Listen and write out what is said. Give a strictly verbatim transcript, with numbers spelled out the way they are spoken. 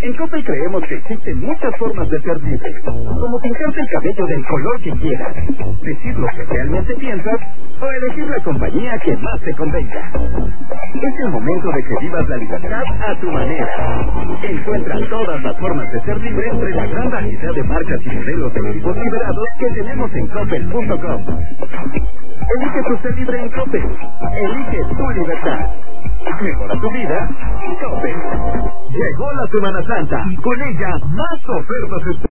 En Coppel creemos que existen muchas formas de ser libre, como pintarte el cabello del color que quieras, decir lo que realmente piensas o elegir la compañía que más te convenga. Es el momento de que vivas la libertad a tu manera. Encuentra todas las formas de ser libre entre la gran variedad de marcas y modelos de equipos liberados que tenemos en Coppel punto com. Elige tu ser libre en Coppel. Elige tu libertad. Mejora tu vida. Coppel. Llegó la Semana Santa y con ella más ofertas.